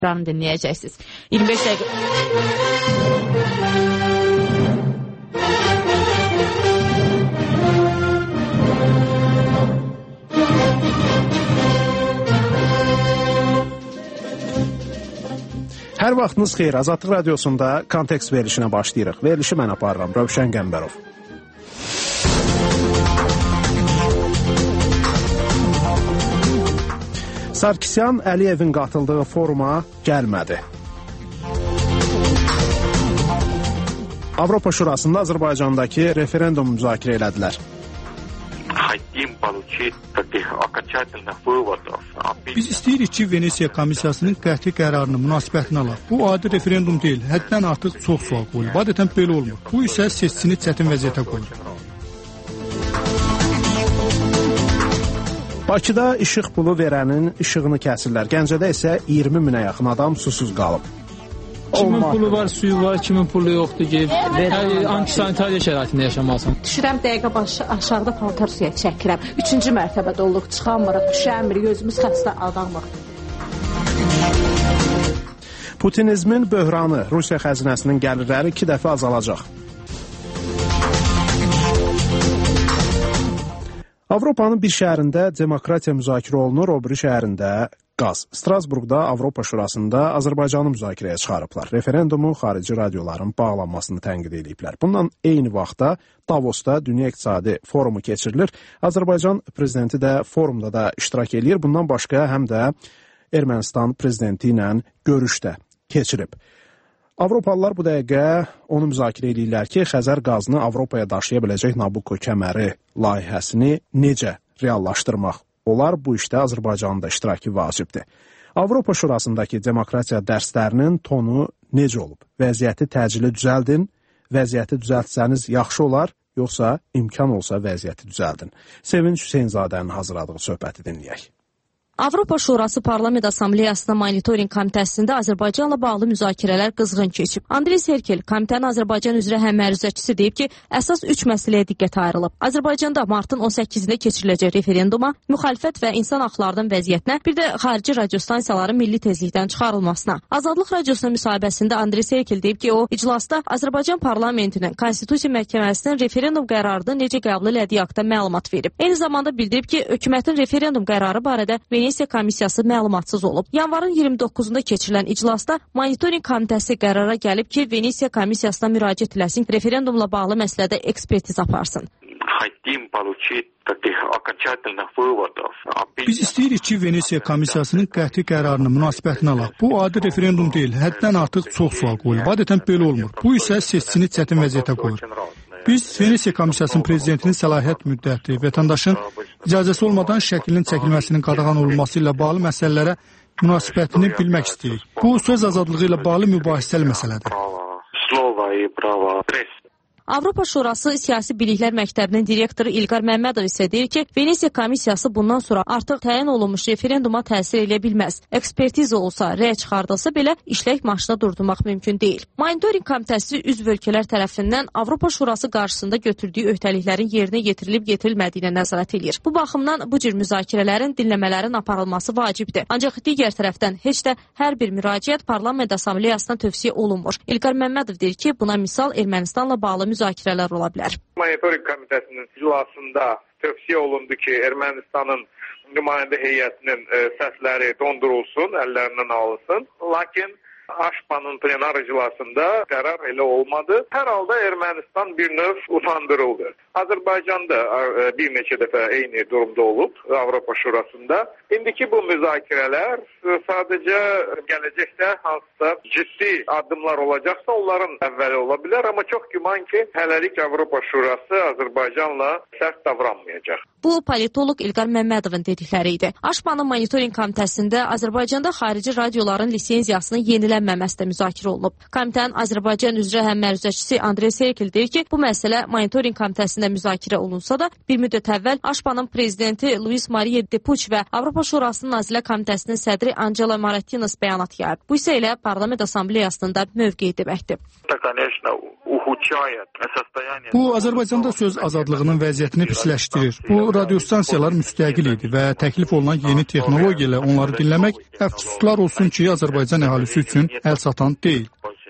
dinləyəcəksiniz. 25 dəqiqə... Hər vaxtınız xeyir. Azadlıq Radiosunda kontekst verilişinə başlayırıq. Verilişi mən aparıram. Rövşən Qəmbərov. Sarkisyan Əliyevin qatıldığı foruma gəlmədi. Avropa Şurasında Azərbaycandakı referendum müzakirə elədilər. Biz istəyirik ki, Venesiya komissiyasının qəti qərarını münasibətini alaq. Bu adi referendum deyil, həddən artıq çox sual qoyulub. Adətən belə olmur. Bu isə seçicini çətin vəziyyətə qoyur. Bakıda işıq pulu verənin işığını kəsirlər. Gəncədə isə 20 minə yaxın adam susuz qalıb. Kimin pulu var, suyu var, kimin pulu yoxdur ki, antisanitariya şəraitində yaşamalısan. Düşürəm dəqiqə başı aşağıda paltar suya çəkirəm. 3-cü mərtəbədə olduq, çıxanmırıq, düşənmirik, özümüz xəstə adamıq. Putinizmin böhranı, Rusiya xəzinəsinin gəlirləri 2 dəfə azalacaq. Avropanın bir şəhərində demokratiya müzakirə olunur, o biri şəhərində qaz. Strasburqda Avropa Şurasında Azərbaycanı müzakirəyə çıxarıblar. Referendumu xarici radioların bağlanmasını tənqid ediblər. Bundan eyni vaxtda Davosda Dünya İqtisadi Forumu keçirilir. Azərbaycan prezidenti də forumda da iştirak edir. Bundan başqa həm də Ermənistan prezidenti ilə görüş də keçirib. Avropalılar bu dəqiqə onu müzakirə edirlər ki, Xəzər qazını Avropaya daşıya biləcək Nabucco kəməri layihəsini necə reallaşdırmaq olar, bu işdə Azərbaycanın da iştirakı vacibdir. Avropa Şurasındakı demokratiya dərslərinin tonu necə olub? Vəziyyəti təcili düzəldin, vəziyyəti düzəltsəniz yaxşı olar, yoxsa imkan olsa vəziyyəti düzəldin. Sevinç Hüseynzadənin hazırladığı söhbəti dinləyək. Avropa Şurası Parlament Assambleyasının monitoring komitəsində Azərbaycanla bağlı müzakirələr qızğın keçib. Andrey Serkel, komitənin Azərbaycan üzrə həmməruzəçisi deyib ki, əsas 3 məsələyə diqqət ayrılıb. Azərbaycanda martın 18-də keçiriləcək referenduma, müxalifət və insan haqlarının vəziyyətinə, bir də xarici radiostansiyaların milli tezlikdən çıxarılmasına. Azadlıq Radiosuna müsahibəsində Andrey Serkel deyib ki, o, iclasda Azərbaycan parlamentinin, Konstitusiya məhkəməsinin referendum qərarını necə qəbul elədiyi haqqında məlumat verib. Eyni zamanda bildirib ki, hökumətin referendum qərarı barədə Venesiya komissiyası məlumatsız olub. Yanvarın 29-da keçirilən iclasda monitoring komitəsi qərara gəlib ki, Venesiya komissiyasına müraciət eləsin, referendumla bağlı məsələdə ekspertiz aparsın. Biz istəyirik ki, Venesiya komissiyasının qəti qərarını münasibətini alaq. Bu adi referendum deyil, həddən artıq çox sual qoyulub. Adətən belə olmur. Bu isə seçicini çətin vəziyyətə qoyur. Biz Venesiya komissiyasının prezidentinin səlahiyyət müddəti, vətəndaşın icazəsi olmadan şəklinin çəkilməsinin qadağan olunması ilə bağlı məsələlərə münasibətini bilmək istəyirik. Bu, söz azadlığı ilə bağlı mübahisəli məsələdir. Avropa Şurası Siyasi Biliklər Məktəbinin direktoru İlqar Məmmədov isə deyir ki, Venesiya komissiyası bundan sonra artıq təyin olunmuş referenduma təsir edə bilməz. Ekspertiza olsa, rəy çıxardılsa belə işlək maşına durdurmaq mümkün deyil. Monitoring komitəsi üzv ölkələr tərəfindən Avropa Şurası qarşısında götürdüyü öhdəliklərin yerinə yetirilib-yetirilmədiyinə nəzarət edir. Bu baxımdan bu cür müzakirələrin, dinləmələrin aparılması vacibdir. Ancaq digər tərəfdən heç də hər bir müraciət Parlament Assambleyasına tövsiyə olunmur. İlqar Məmmədov deyir ki, buna misal Ermənistanla bağlı müzakirələr ola bilər. Monitoring komitəsinin iclasında tövsiyə olundu ki, Ermənistanın nümayəndə heyətinin səsləri dondurulsun, əllərindən alınsın. Lakin Aşpanın plenar iclasında qərar elə olmadı. Hər halda Ermənistan bir növ utandırıldı. Azərbaycanda bir neçə dəfə eyni durumda olub Avropa Şurasında. İndiki bu müzakirələr sadəcə gələcəkdə hansısa ciddi addımlar olacaqsa onların əvvəli ola bilər. Amma çox güman ki, hələlik Avropa Şurası Azərbaycanla sərt davranmayacaq. Bu, politoloq İlqar Məmmədovun dedikləri idi. Aşpanın monitoring komitəsində Azərbaycanda xarici radioların lisenziyasının yenilənməməsi də müzakirə olunub. Komitənin Azərbaycan üzrə həmməruzəçisi Andrey Serkel deyir ki, bu məsələ monitoring komitəsində müzakirə olunsa da, bir müddət əvvəl Aşpanın prezidenti Luis Maria Depuç və Avropa Şurasının Nazirlər Komitəsinin sədri Angela Maratinos bəyanat yayıb. Bu isə elə Parlament Assambleyasının da mövqeyi deməkdir. Bu, Azərbaycanda söz azadlığının vəziyyətini pisləşdirir. Bu, radiostansiyalar müstəqil idi və təklif olunan yeni texnologiya ilə onları dinləmək əfsuslar olsun ki, Azərbaycan əhalisi üçün əl çatan deyil.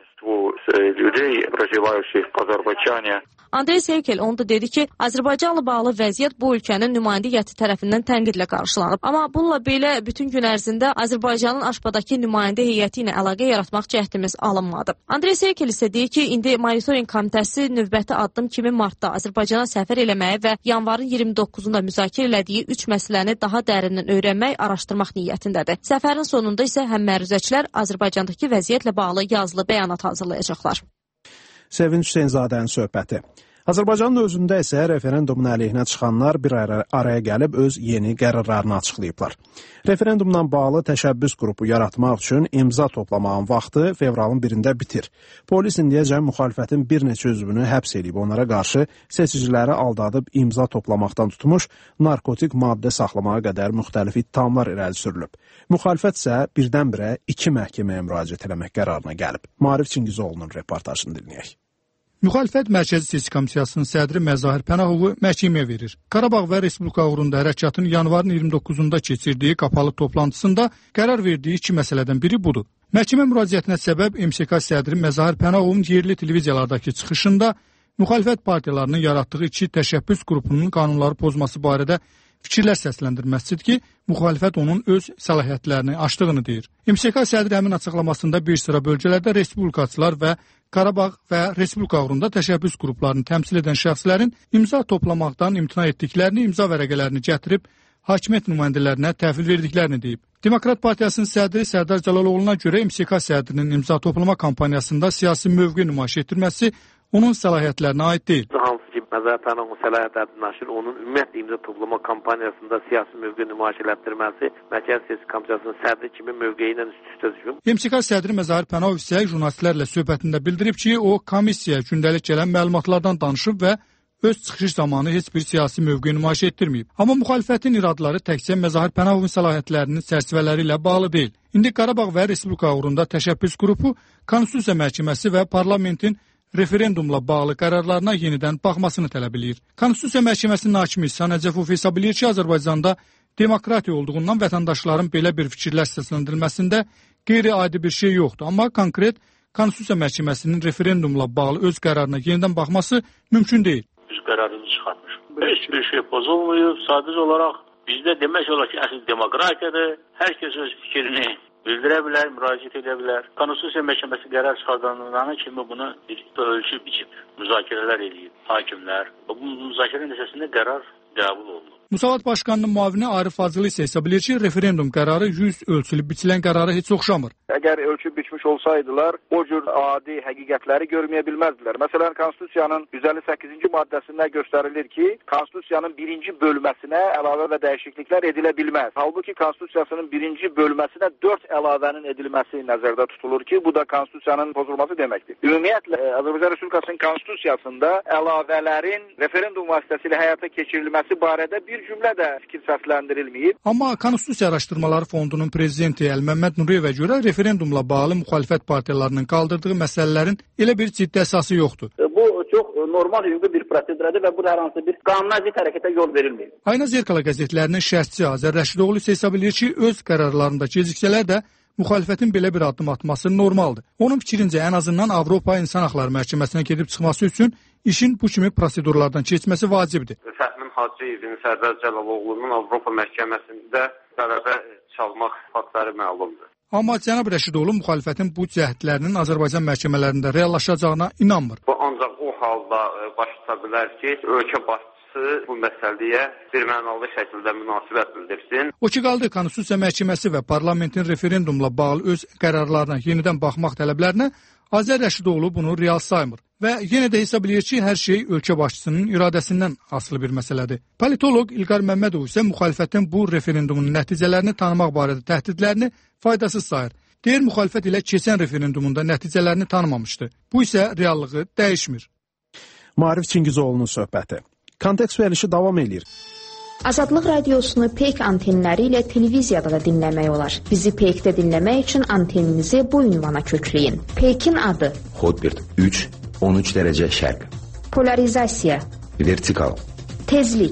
Andrey Serkel onu da dedi ki, Azərbaycanla bağlı vəziyyət bu ölkənin nümayəndə heyəti tərəfindən tənqidlə qarşılanıb. Amma bununla belə bütün gün ərzində Azərbaycanın Aşbadakı nümayəndə heyəti ilə əlaqə yaratmaq cəhdimiz alınmadı. Andrey Serkel isə deyir ki, indi monitorinq komitəsi növbəti addım kimi martda Azərbaycana səfər eləməyi və yanvarın 29-unda müzakirə elədiyi 3 məsələni daha dərindən öyrənmək, araşdırmaq niyyətindədir. Səfərin sonunda isə həm məruzəçilər Azərbaycandakı vəziyyətlə bağlı yazılı bəyanat hazırlayacaqlar. Sevinç Hüseynzadənin söhbəti. Azərbaycanın özündə isə referendumun əleyhinə çıxanlar bir araya gəlib öz yeni qərarlarını açıqlayıblar. Referendumla bağlı təşəbbüs qrupu yaratmaq üçün imza toplamağın vaxtı fevralın 1-də bitir. Polis indiyəcən müxalifətin bir neçə üzvünü həbs edib, onlara qarşı seçiciləri aldadıb imza toplamaqdan tutmuş, narkotik maddə saxlamağa qədər müxtəlif ittihamlar irəli sürülüb. Müxalifət isə birdən-birə 2 məhkəməyə müraciət eləmək qərarına gəlib. Maarif Çingizoğlu'nun reportajını dinləyək. Müxalifət Mərkəzi Seçki Komissiyasının sədri Məzahir Pənahovu məhkəməyə verir. Qarabağ və Respublika uğrunda hərəkatın yanvarın 29-da keçirdiyi qapalı toplantısında qərar verdiyi 2 məsələdən biri budur. Məhkəmə müraciətinə səbəb MSK sədri Məzahir Pənahovun yerli televiziyalardakı çıxışında müxalifət partiyalarının yaratdığı 2 təşəbbüs qrupunun qanunları pozması barədə fikirlər səsləndirməsidir ki, müxalifət onun öz səlahiyyətlərini aşdığını deyir. MSK sədri həmin açıqlamasında bir sıra bölgələrdə respublikaçılar və Qarabağ və Respublika uğrunda təşəbbüs qruplarını təmsil edən şəxslərin imza toplamaqdan imtina etdiklərini, imza vərəqələrini gətirib hakimiyyət nümayəndələrinə təhvil verdiklərini deyib. Demokrat Partiyasının sədri Sərdar Cəlaloğlu'na görə MSK sədrinin imza toplama kampaniyasında siyasi mövqe nümayiş etdirməsi onun səlahiyyətlərinə aid deyil. Məzahir Pənahovun səlahiyyətlərindən aşır, onun ümumiyyətlə imza toplama kampaniyasında siyasi mövqe nümayiş etdirməsi Mərkəzi Seçki Komissiyasının sədri kimi mövqeyi ilə üst-üstə düşüb. MSK sədri Məzahir Pənahov isə jurnalistlərlə söhbətində bildirib ki, o komissiyaya gündəlik gələn məlumatlardan danışıb və öz çıxış zamanı heç bir siyasi mövqe nümayiş etdirməyib. Amma müxalifətin iradları təkcə Məzahir Pənahovun səlahiyyətlərinin çərçivələri ilə bağlı deyil. İndi Qarabağ və Respublika uğrunda təşəbbüs qrupu Konstitusiya Məhkəməsi və parlamentin referendumla bağlı qərarlarına yenidən baxmasını tələb edir. Konstitusiya Məhkəməsinin hakimi İhsan Əcəfov hesab edir ki, Azərbaycanda demokratiya olduğundan vətəndaşların belə bir fikirlər səsləndirilməsində qeyri-adi bir şey yoxdur. Amma konkret Konstitusiya Məhkəməsinin referendumla bağlı öz qərarına yenidən baxması mümkün deyil. Biz qərarını çıxartmış. Heç bir şey pozulmuyor. Sadəcə olaraq bizdə demək olar ki, əsl demokratiyadır. Hər kəs öz fikrini bildirə bilər, müraciət edə bilər. Konstitusiya Məhkəməsi qərar çıxardanlarına kimi bunu ölçüb biçib müzakirələr edib hakimlər. Bu müzakirə nəticəsində qərar qəbul olunur. Müsavat Başkanının müavini Arif Fazılı isə hesab edir ki, referendum qərarı 100 ölçülüb biçilən qərara heç oxşamır. Əgər ölçüb biçmiş olsaydılar, o cür adi həqiqətləri görməyə bilməzdilər. Məsələn, Konstitusiyanın 158-ci maddəsində göstərilir ki, Konstitusiyanın 1-ci bölməsinə əlavə və dəyişikliklər edilə bilməz. Halbuki Konstitusiyasının 1-ci bölməsinə 4 əlavənin edilməsi nəzərdə tutulur ki, bu da Konstitusiyanın pozulması deməkdir. Ümumiyyətlə, Azərbaycan Respublikasının Konstitusiyasında əlavələrin referendum vasitəsilə həyata keçirilməsi barədə bir cümlə də fikir səsləndirilməyib. Amma Konstitusiya Araşdırmaları Fondunun prezidenti Əlməmməd Nuriyevə görə referendumla bağlı müxalifət partiyalarının qaldırdığı məsələlərin elə bir ciddi əsası yoxdur. Bu çox normal hüquqi bir proseduradır və bu hər hansı bir qanuna zidd hərəkətə yol verilməyib. Ayna Zerkala qəzetlərinin şərhçisi Azər Rəşidoğlu isə hesab edir ki, öz qərarlarında geciksələr də müxalifətin belə bir addım atması normaldır. Onun fikrincə ən azından Avropa İnsan Haqları Məhkəməsinə gedib çıxması üçün işin bu kimi prosedurlardan keçməsi vacibdir. Fəhmin Hacıyevin, Sərdar Cəlaloğlu'nun Avropa Məhkəməsində qələbə çalmaq faktları məlumdur. Amma cənab Rəşidoğlu müxalifətin bu cəhdlərinin Azərbaycan məhkəmələrində reallaşacağına inanmır. Bu ancaq o halda baş tuta bilər ki, ölkə başçısı bu məsələyə birmənalı şəkildə münasibət bildirsin. O ki qaldı Konstitusiya Məhkəməsi və parlamentin referendumla bağlı öz qərarlarına yenidən baxmaq tələblərinə Azər Rəşidoğlu bunu real saymır və yenə də hesab edir ki, hər şey ölkə başçısının iradəsindən asılı bir məsələdir. Politoloq İlqar Məmmədov isə müxalifətin bu referendumun nəticələrini tanımaq barədə təhdidlərini faydasız sayır. Deyir, müxalifət ilə keçən referendumunda nəticələrini tanımamışdı. Bu isə reallığı dəyişmir. Maarif Çingizoğlu'nun söhbəti. Kontekst verilişi davam edir. Azadlıq radiosunu PEYK antenləri ilə televiziyada da dinləmək olar. Bizi PEYK-də dinləmək üçün anteninizi bu ünvana kökləyin. PEYK-in adı Hotbird 3, 13 dərəcə şərq. Polarizasiya Vertikal. Tezlik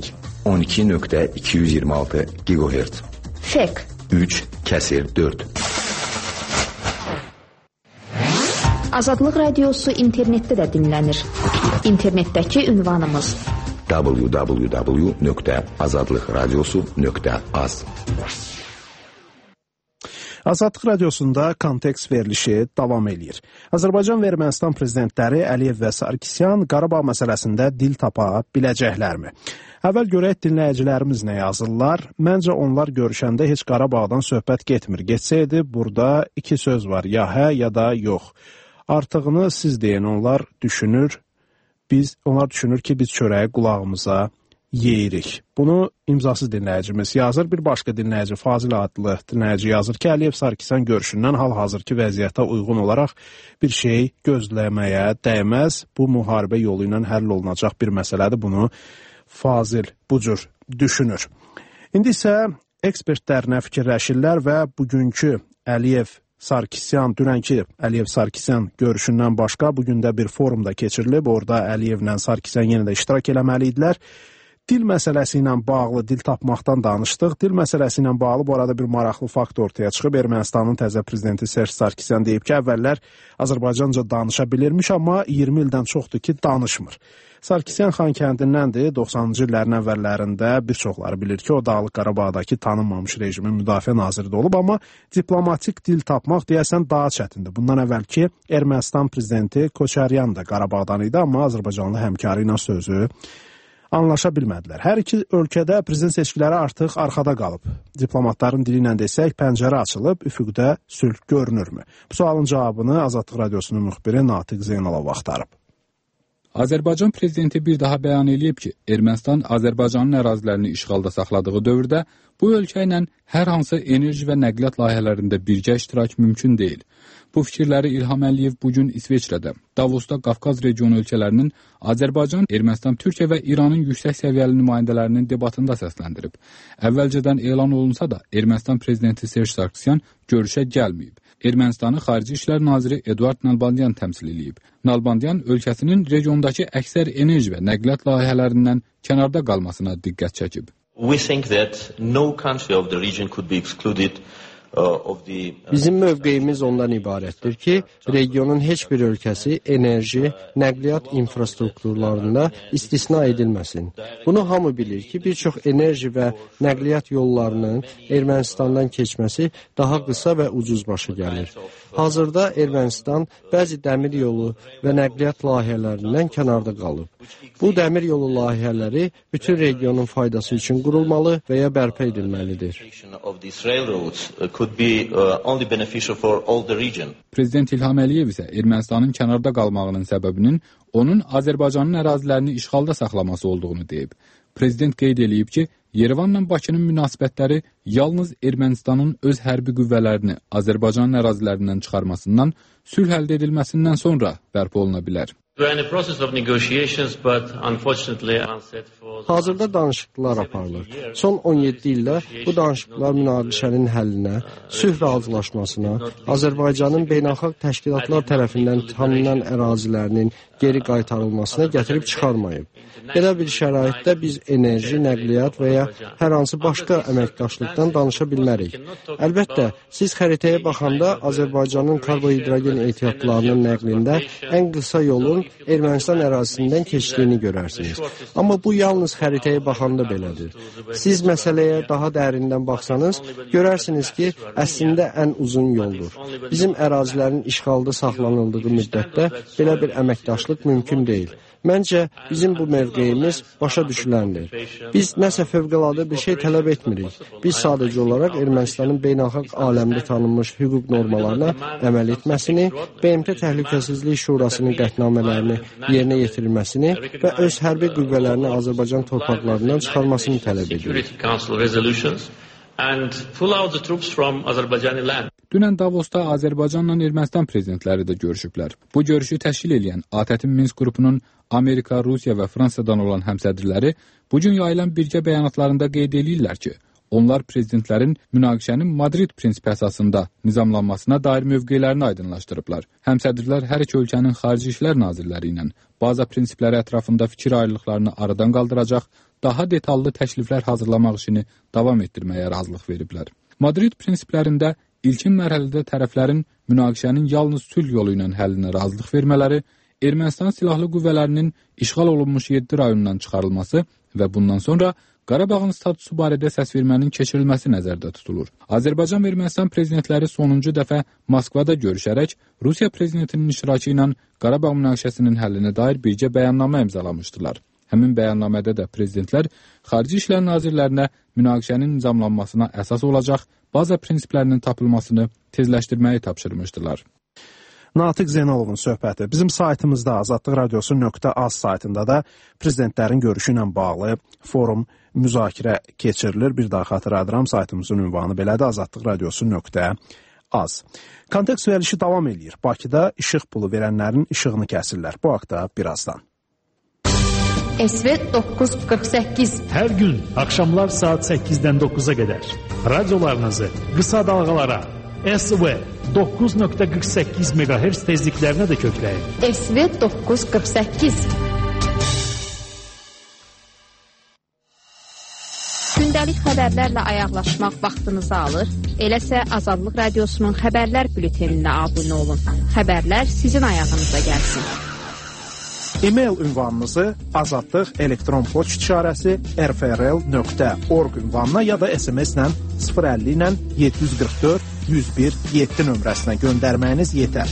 12.226 GHz. FEK 3/4. Azadlıq Radiosu internetdə də dinlənir. İnternetdəki ünvanımız www.azadlıqradiosu.az. Azadlıq Radiosunda kontekst verilişi davam edir. Azərbaycan və Ermənistan prezidentləri Əliyev və Sarkisyan Qarabağ məsələsində dil tapa biləcəklərmi? Əvvəl görək dinləyicilərimiz nə yazırlar. Məncə onlar görüşəndə heç Qarabağdan söhbət getmir. Getsəydi burada iki söz var, ya hə ya da yox. Artığını siz deyin, onlar düşünür ki, biz çörəyi qulağımıza yeyirik. Bunu imzasız dinləyicimiz yazır. Bir başqa dinləyici, Fazil adlı dinləyici yazır ki, Əliyev Sarkisyan görüşündən hal-hazırki vəziyyətə uyğun olaraq bir şey gözləməyə dəyməz. Bu müharibə yolu ilə həll olunacaq bir məsələdir. Bunu Fazil bu cür düşünür. İndi isə ekspertlərlə fikirləşirlər və bugünkü Əliyev-Sarkisyan, dünənki Əliyev-Sarkisyan görüşündən başqa bugün də bir forumda keçirilib. Orada Əliyevlə Sarkisyan yenə də iştirak eləməli idilər. Dil məsələsi ilə bağlı dil tapmaqdan danışdıq. Dil məsələsi ilə bağlı bu arada bir maraqlı fakt ortaya çıxıb. Ermənistanın təzə prezidenti Serj Sarkisyan deyib ki, əvvəllər Azərbaycanca danışa bilirmiş, amma 20 ildən çoxdur ki, danışmır. Sarkisyan Xankəndindəndir. 90-cı illərin əvvəllərində bir çoxları bilir ki, o Dağlıq Qarabağdakı tanınmamış rejimin müdafiə naziri də olub, amma diplomatik dil tapmaq deyəsən daha çətindir. Bundan əvvəlki Ermənistan prezidenti Koçaryan da Qarabağdan idi, amma Azərbaycanlı həmkarı ilə sözü anlaşa bilmədilər. Hər iki ölkədə prezident seçkiləri artıq arxada qalıb. Diplomatların dili ilə desək, pəncərə açılıb, üfüqdə sülh görünürmü? Bu sualın cavabını Azadlıq Radiosunun müxbiri Natiq Zeynalov axtarıb. Azərbaycan prezidenti bir daha bəyan edib ki, Ermənistan Azərbaycanın ərazilərini işğalda saxladığı dövrdə bu ölkə ilə hər hansı enerji və nəqliyyat layihələrində birgə iştirak mümkün deyil. Bu fikirləri İlham Əliyev bugün İsveçrədə, Davosda Qafqaz regionu ölkələrinin Azərbaycan, Ermənistan, Türkiyə və İranın yüksək səviyyəli nümayəndələrinin debatında səsləndirib. Əvvəlcədən elan olunsa da Ermənistan prezidenti Serj Sarkisyan görüşə gəlməyib. Ermənistanı Xarici İşlər naziri Eduard Nalbandyan təmsil edib. Nalbandyan ölkəsinin regiondakı əksər enerji və nəqliyyat layihələrindən kənarda qalmasına diqqət çəkib. We think that no country of the region could be excluded. Bizim mövqeyimiz ondan ibarətdir ki, regionun heç bir ölkəsi enerji, nəqliyyat infrastrukturlarında istisna edilməsin. Bunu hamı bilir ki, bir çox enerji və nəqliyyat yollarının Ermənistandan keçməsi daha qısa və ucuz başa gəlir. Hazırda Ermənistan bəzi dəmir yolu və nəqliyyat layihələrindən kənarda qalıb. Bu dəmir yolu layihələri bütün regionun faydası üçün qurulmalı və ya bərpa edilməlidir. Prezident İlham Əliyev isə Ermənistanın kənarda qalmağının səbəbinin onun Azərbaycanın ərazilərini işğalda saxlaması olduğunu deyib. Prezident qeyd edib ki, Yerevanla Bakının münasibətləri yalnız Ermənistanın öz hərbi qüvvələrini Azərbaycanın ərazilərindən çıxarmasından, sülh əldə edilməsindən sonra bərpa oluna bilər. Hazırda danışıqlar aparılır. Son 17 ildə bu danışıqlar münaqişənin həllinə, sülh razılaşmasına, Azərbaycanın beynəlxalq təşkilatlar tərəfindən tanınan ərazilərinin geri qaytarılmasına gətirib çıxarmayıb. Belə bir şəraitdə biz enerji, nəqliyyat və ya hər hansı başqa əməkdaşlıqdan danışa bilmərik. Əlbəttə, siz xəritəyə baxanda Azərbaycanın karbohidrogen ehtiyatlarının nəqlində ən qısa yolun Ermənistan ərazisindən keçdiyini görərsiniz. Amma bu yalnız xəritəyə baxanda belədir. Siz məsələyə daha dərindən baxsanız, görərsiniz ki, əslində ən uzun yoldur. Bizim ərazilərin işğalda saxlanıldığı müddətdə belə bir əməkdaşlıq mümkün deyil. Məncə, bizim bu mövqeyimiz başa düşüləndir. Biz nəsə fövqəladə bir şey tələb etmirik. Biz sadəcə olaraq Ermənistanın beynəlxalq aləmdə tanınmış hüquq normalarına əməl etməsini, BMT Təhlükəsizlik Şurasının qətnamələrini yerinə yetirilməsini və öz hərbi qüvvələrini Azərbaycan torpaqlarından çıxarmasını tələb edirik. Dünən Davosda Azərbaycanla Ermənistan prezidentləri də görüşüblər. Bu görüşü təşkil edən ATƏT-in Minsk qrupunun Amerika, Rusiya və Fransadan olan həmsədrləri bugün yayılan birgə bəyanatlarında qeyd edirlər ki, onlar prezidentlərin münaqişənin Madrid prinsipi əsasında nizamlanmasına dair mövqeylərini aydınlaşdırıblar. Həmsədrlər hər iki ölkənin xarici işlər nazirləri ilə baza prinsipləri ətrafında fikir ayrılıqlarını aradan qaldıracaq, daha detallı təkliflər hazırlamaq işini davam etdirməyə razılıq veriblər. Madrid prinsiplərində ilkin mərhələdə tərəflərin münaqişənin yalnız sülh yolu ilə həllinə razılıq vermələri, Ermənistan silahlı qüvvələrinin işğal olunmuş 7 rayonundan çıxarılması və bundan sonra Qarabağın statusu barədə səsvermənin keçirilməsi nəzərdə tutulur. Azərbaycan və Ermənistan prezidentləri sonuncu dəfə Moskvada görüşərək Rusiya prezidentinin iştirakı ilə Qarabağ münaqişəsinin həllinə dair birgə bəyannamə imzalamışdılar. Həmin bəyannamədə də prezidentlər Xarici İşlər Nazirlərinə münaqişənin nizamlanmasına əsas olacaq baza prinsiplərinin tapılmasını tezləşdirməyi tapşırmışdılar. Natiq Zeynəlovun söhbəti bizim saytımızda azadlıqradiosu.az saytında da prezidentlərin görüşü ilə bağlı forum müzakirə keçirilir. Bir daha xatırladıram, saytımızın ünvanı belədir, azadlıqradiosu.az. Kontekst verilişi davam edir. Bakıda işıq pulu verənlərin işığını kəsirlər. Bu haqda birazdan. SV 948 Hər gün axşamlar saat 8-dən 9-a qədər radiolarınızı qısa dalğalara SV 9.48 MHz tezliklərinə də kökləyin. SV 948 Gündəlik xəbərlərlə ayaqlaşmaq vaxtınızı alır. Eləsə Azadlıq Radiosunun xəbərlər bülteninə abunə olun. Xəbərlər sizin ayağınıza gəlsin. E-mail ünvanınızı azadlıq elektron poçt işarəsi rfrl.org ünvanına ya da SMS-lə 050 ilə 744 101 7 nömrəsinə göndərməyiniz yetər.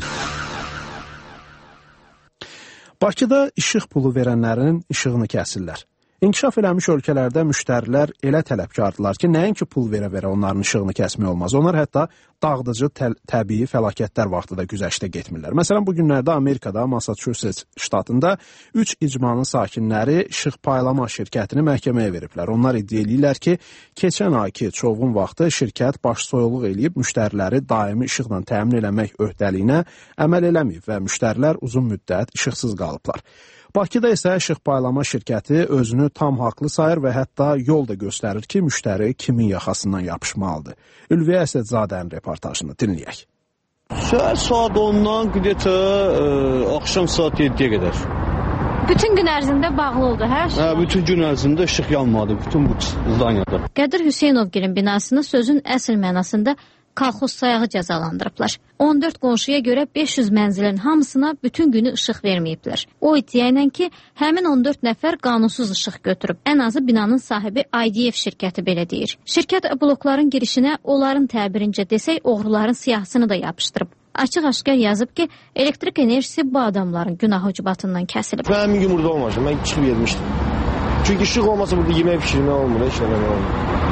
Bakıda işıq pulu verənlərin işığını kəsirlər. İnkişaf eləmiş ölkələrdə müştərilər elə tələbkardırlar ki, nəinki pul verə-verə onların işığını kəsmək olmaz. Onlar hətta dağıdıcı təbii fəlakətlər vaxtı da güzəştə getmirlər. Məsələn, bu günlərdə Amerikada, Massachusetts ştatında 3 icmanın sakinləri işıq paylama şirkətini məhkəməyə veriblər. Onlar iddia edirlər ki, keçən ayki çovğun vaxtı şirkət başsoyuluq eləyib müştəriləri daimi işıqla təmin eləmək öhdəliyinə əməl eləməyib və müştərilər uzun müddət işıqsız qalıblar. Bakıda isə işıq paylama şirkəti özünü tam haqlı sayır və hətta yol da göstərir ki, müştəri kimin yaxasından yapışmalıdır. Ülviyə Əsədzadənin reportajını dinləyək. Səhər saat 10-dan axşam saat 7-yə qədər. Bütün gün ərzində bağlı oldu hər şey? Hə, bütün gün ərzində işıq yanmadı, bütün bu zdanyada. Qədir Hüseynovgilin binasını sözün əsl mənasında kolxoz sayağı cəzalandırıblar. 14 qonşuya görə 500 mənzilin hamısına bütün günü işıq verməyiblər. O iddia ilə ki, həmin 14 nəfər qanunsuz işıq götürüb. Ən azı binanın sahibi IDF şirkəti belə deyir. Şirkət blokların girişinə onların təbirincə desək oğruların siyahısını da yapışdırıb. Açıq-aşkar yazıb ki, elektrik enerjisi bu adamların günah ucubatından kəsilib. Mən həmin gün burada olmamışım, mən çıxıb yermişdim. Çünki işıq olmasa burada yemək pişirmək olmur, heç nə olmur.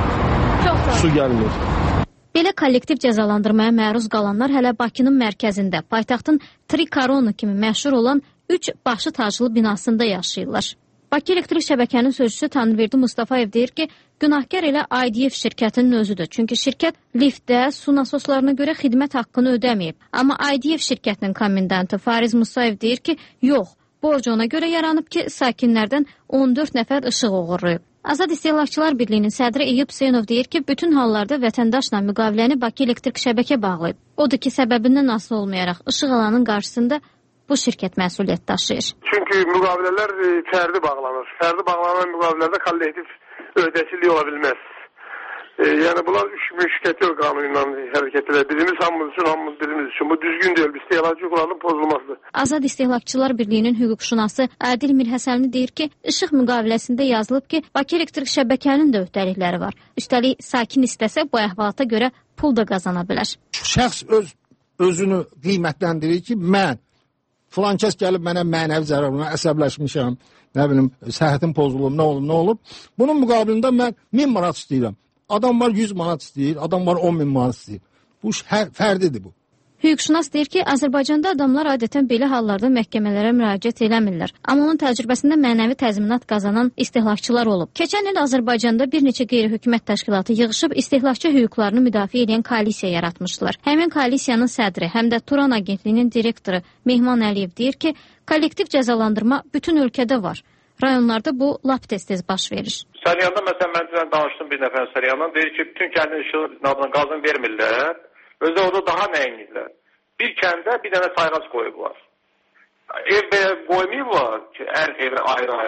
Su gəlmir. Belə kollektiv cəzalandırmaya məruz qalanlar hələ Bakının mərkəzində, paytaxtın Trikorona kimi məşhur olan 3 başı taclı binasında yaşayırlar. Bakı elektrik şəbəkənin sözçüsü Tanrıverdi Mustafayev deyir ki, günahkar elə IDF şirkətinin özüdür. Çünki şirkət liftdə, su nasoslarına görə xidmət haqqını ödəməyib. Amma IDF şirkətinin komendantı Fariz Musayev deyir ki, yox, borc ona görə yaranıb ki, sakinlərdən 14 nəfər işıq oğurlayıb. Azad İstehlakçılar Birliyinin sədri Eyüp Hüseynov deyir ki, bütün hallarda vətəndaşla müqaviləni Bakı elektrik şəbəkə bağlayıb. Odur ki, səbəbindən asılı olmayaraq işıq alanın qarşısında bu şirkət məsuliyyət daşıyır. Çünki müqavilələr fərdi bağlanır. Fərdi bağlanan müqavilələrdə kollektiv öhdəçilik ola bilməz. Yəni bunlar müşketör qanunuyla hərəkət edir. Birimiz hamımız üçün, hamımız birimiz üçün. Bu düzgün deyil. İstehlakçı quralın pozulmasıdır. Azad İstehlakçılar Birliyinin hüquqşünası Adil Mirhəsənli deyir ki, işıq müqaviləsində yazılıb ki, Bakı elektrik şəbəkənin də öhdəlikləri var. Üstəlik sakin istəsə bu əhvalata görə pul da qazana bilər. Şəxs özünü qiymətləndirir ki, mən filan kəs gəlib mənə mənəvi zərər vurur, əsəbləşmişəm, nə bilim, səhhətim pozulub, nə olub. Bunun müqabilində mən 1000 manat istəyirəm. Adam var 100 manat istəyir, adam var 10.000 manat istəyir. Bu fərdidir bu. Hüquqşünas deyir ki, Azərbaycanda adamlar adətən belə hallarda məhkəmələrə müraciət eləmirlər. Amma onun təcrübəsində mənəvi təzminat qazanan istehlakçılar olub. Keçən il Azərbaycanda bir neçə qeyri-hökumət təşkilatı yığışıb istehlakçı hüquqlarını müdafiə edən koalisiya yaratmışdılar. Həmin koalisiyanın sədri, həm də Turan Agentliyinin direktoru Mehman Əliyev deyir ki, kollektiv cəzalandırma bütün ölkədə var. Rayonlarda bu lap tez-tez baş verir. Səriyanda məsələn mən danışdım bir nəfər Səriyandan, deyir ki, bütün kəndin işığı qazın vermirlər. Özü orada daha nəyindirlər. Bir kəndə bir dənə sayğac qoyublar. Ev belə qoymayıblar ki, hər evə ayrı-ayrı.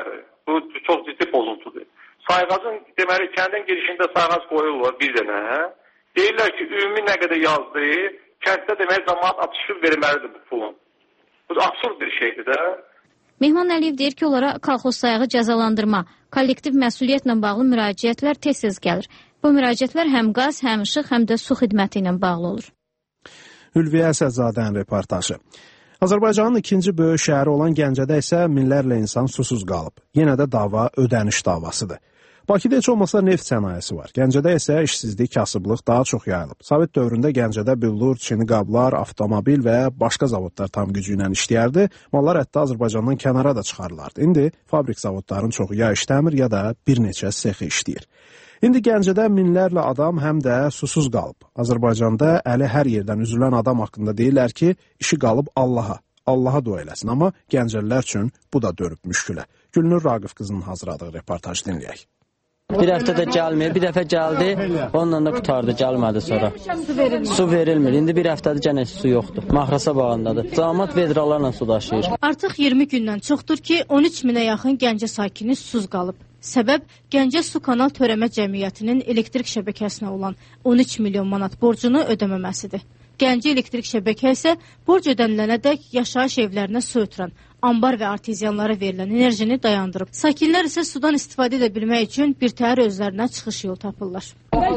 Bu çox ciddi pozuntudur. Sayğacın, deməli, kəndin girişində sayğac qoyulur bir dənə. Deyirlər ki, ümumi nə qədər yazdı, kənddə demək cəmaət atışıb verməlidir bu pulun. Bu absurd bir şeydir də. Mehman Əliyev deyir ki, onlara kolxoz sayağı cəzalandırma, kollektiv məsuliyyətlə bağlı müraciətlər tez-tez gəlir. Bu müraciətlər həm qaz, həm işıq, həm də su xidməti ilə bağlı olur. Ülviyə Əsədzadənin reportajı. Azərbaycanın ikinci böyük şəhəri olan Gəncədə isə minlərlə insan susuz qalıb. Yenə də dava ödəniş davasıdır. Bakıda heç olmasa neft sənayesi var. Gəncədə isə işsizlik, kasıblıq daha çox yayılıb. Sovet dövründə Gəncədə billur, çini qablar, avtomobil və başqa zavodlar tam gücü ilə işləyərdi. Mallar hətta Azərbaycandan kənara da çıxarılardı. İndi fabrik zavodların çoxu ya işləmir, ya da bir neçə sexi işləyir. İndi Gəncədə minlərlə adam həm də susuz qalıb. Azərbaycanda əli hər yerdən üzülən adam haqqında deyirlər ki, işi qalıb Allaha dua eləsin. Amma Gəncəlilər üçün bu da dörüb müşkülə. Gülnur Raqif qızının hazırladığı reportaj dinləyək. Bir həftə də gəlmir, bir dəfə gəldi, onunla da qutardı, gəlmədi sonra. Su verilmir, indi bir həftədir gənə su yoxdur. Mahrasa bağındadır. Cəmaət vedralarla su daşıyır. Artıq 20 gündən çoxdur ki, 13 minə yaxın Gəncə sakini susuz qalıb. Səbəb Gəncə Su Kanal Törəmə Cəmiyyətinin elektrik şəbəkəsinə olan 13 milyon manat borcunu ödəməməsidir. Gəncə elektrik şəbəkə isə borc ödənilənədək yaşayış evlərinə su ötürən, ambar və arteziyanlara verilən enerjini dayandırıb. Sakinlər isə sudan istifadə edə bilmək üçün birtəhər özlərinə çıxış yolu tapırlar.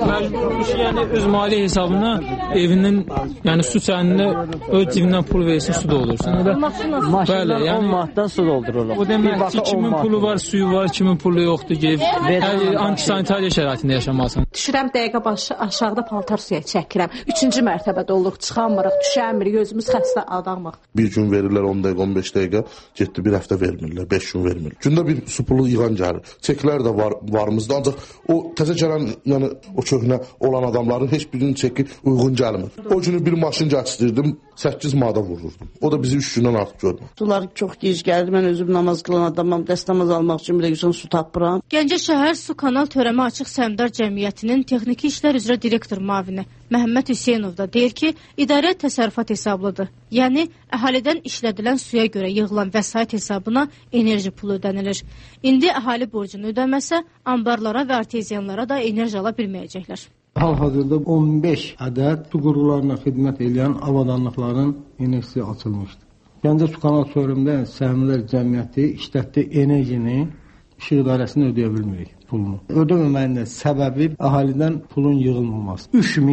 Yəni öz maliyyə hesabına evinin, yəni su çəninə öz cibindən pul versin, su doldursun. Maşınlar 10 manatdan su doldururlar. O demək ki, kimin pulu var, suyu var, kimin pulu yoxdur, antisanitariya şəraitində yaşamasın. Düşürəm dəqiqə başı aşağıda paltar suya çəkirəm. 3-cü mərtəbədə oluruq, çıxamırıq, düşəmirik, özümüz xəstə adamıq. Bir gün verirlər 10 dəqiqə, 15 dəqiqə, getdi bir həftə vermirlər, 5 gün vermirlər. Gündə bir su pulu yığan gəlir. Çeklər də varımızda, ancaq o təzə gələn, yəni o köhnə olan adamların heç birinin çeki uyğun gəlmir. O günü bir maşın gətirdim, 8 manata vururdum. O da bizi 3 gündən artıq görmür. Sular çox gec gəldi. Mən özüm namaz qılan adamam. Dəst namaz almaq üçün bir də su tapıram. Gəncə şəhər Su Kanal Törəmə Açıq Səhmdar Cəmiyyətinin Texniki İşlər üzrə direktor müavini Məhəmməd Hüseynov da deyir ki, idarə təsərrüfat hesablıdır. Yəni, əhalidən işlədilən suya görə yığılan vəsait hesabına enerji pulu ödənilir. İndi əhali borcunu ödəməsə, ambarlara və arteziyanlara da enerji ala bilməyəcəklər. Hal-hazırda 15 ədəd su qurğularına xidmət edən avadanlıqların enerjisi açılmışdır. Gəncə Su Kanal Törəmə Səhmdar Cəmiyyəti işlətdiyi enerjini İşıq İdarəsinə ödəyə bilmirik pulunu. Ödəməməyin səbəbi əhalidən pulun yığılmaması.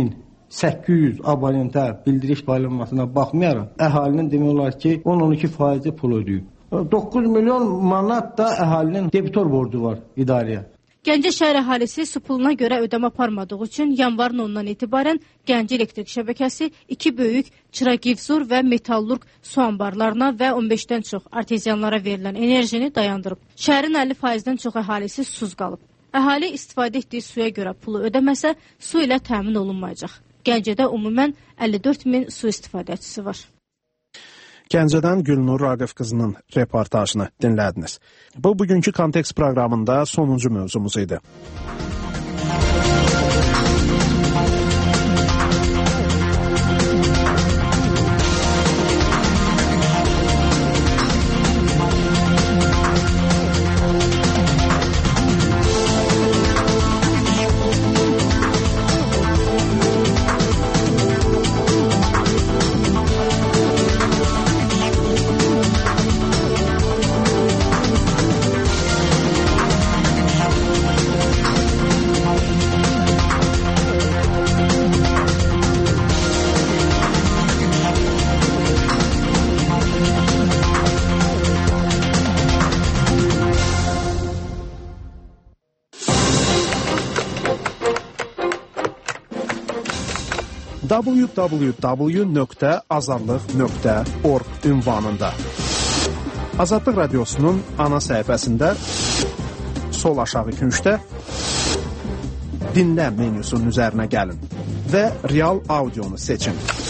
3800 abonentə bildiriş paylanmasına baxmayaraq, əhalinin demək olar ki, 10-12% pul ödəyib. 9 milyon manat da əhalinin debitor borcu var idarəyə. Gəncə şəhər əhalisi su puluna görə ödəmə aparmadığı üçün yanvarın 10-dan etibarən Gəncə elektrik şəbəkəsi 2 böyük Çıraqivzur və Metallurq su anbarlarına və 15-dən çox arteziyanlara verilən enerjini dayandırıb. Şəhərin 50%-dən çox əhalisi susuz qalıb. Əhali istifadə etdiyi suya görə pulu ödəməsə, su ilə təmin olunmayacaq. Gəncədə ümumən 54 min su istifadəçisi var. Gəncədən Gülnur Raqif qızının reportajını dinlədiniz. Bu, bugünkü Kontekst proqramında sonuncu mövzumuz idi. www.azadlıq.org ünvanında Azadlıq Radiosunun ana səhifəsində sol aşağı küncdə dinlə menyusunun üzərinə gəlin və real audionu seçin.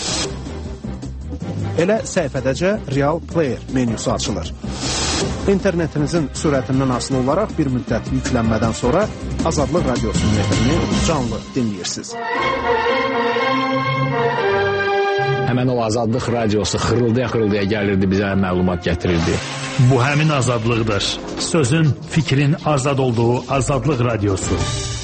Elə səhifədəcə Real Player menyusu açılır. İnternetinizin sürətindən asılı olaraq bir müddət yüklənmədən sonra Azadlıq Radiosunun efrini canlı dinləyirsiniz. həmin o Azadlıq radiosu xırıldaya-xırıldaya gəlirdi, bizə məlumat gətirirdi. Bu həmin azadlıqdır. Sözün, fikrin azad olduğu Azadlıq radiosu.